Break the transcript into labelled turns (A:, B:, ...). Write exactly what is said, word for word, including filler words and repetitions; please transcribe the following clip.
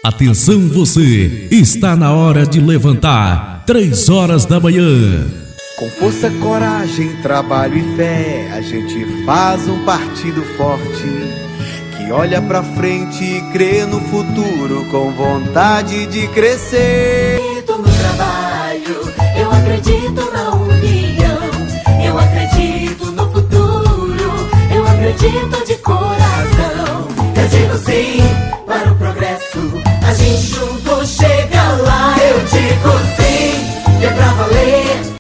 A: Atenção você, está na hora de levantar, três horas da manhã.
B: Com força, coragem, trabalho e fé, a gente faz um partido forte, que olha pra frente e crê no futuro, com vontade de crescer.
C: Eu acredito no trabalho, eu acredito na união, eu acredito no futuro, eu acredito de coração.